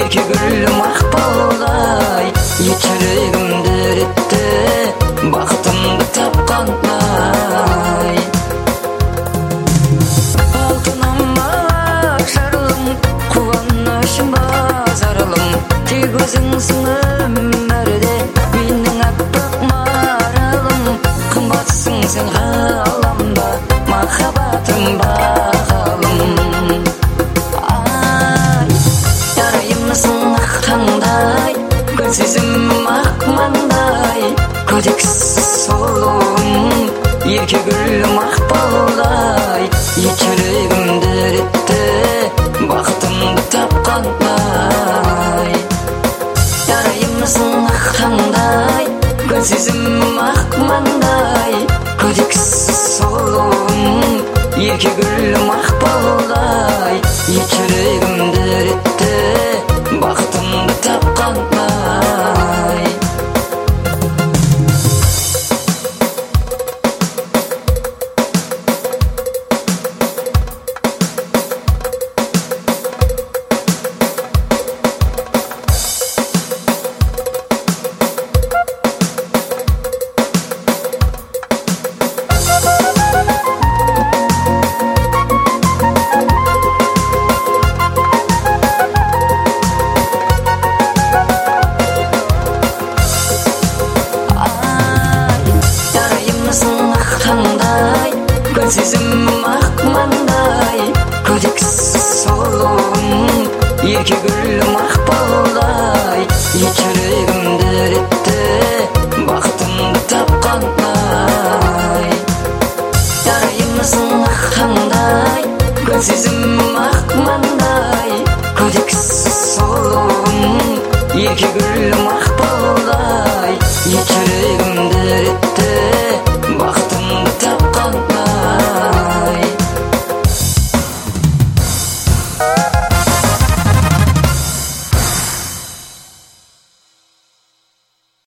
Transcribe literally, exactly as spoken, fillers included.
ерке гүл мақпалдай, ет жүрегімді ретті, бақытымды тапқандай. Алтыным ақ жарылым, қуанышым базарылым, тек өзіңсің өмірде, менің аппақ маралым. Қымбатсың сен ғаламда, махаббатым бағалым. Ай, ярайымсың ақ таңдай, гүл сезімім ақ маңдай, көдексіз сұлуым, ерке гүл мақпалдай, ет жүрегімді ретті, бақытымды тапқандай. Ярайымсың ақ таңдай, гүл сезімім ақ маңдай, көдексіз сұлуым, ерке гүл мақпалдай, ет жүрегімді ретті, бақытымды тапқандай. Гүл сезімім ақ маңдай, көдексіз сұлуым, ерке гүл мақпалдай, ет жүрегімді ретті, бақытымды тапқандай. Ярайымсың ақ таңдай, гүл сезімім ақ маңдай, көдексіз сұлуым, ерке гүл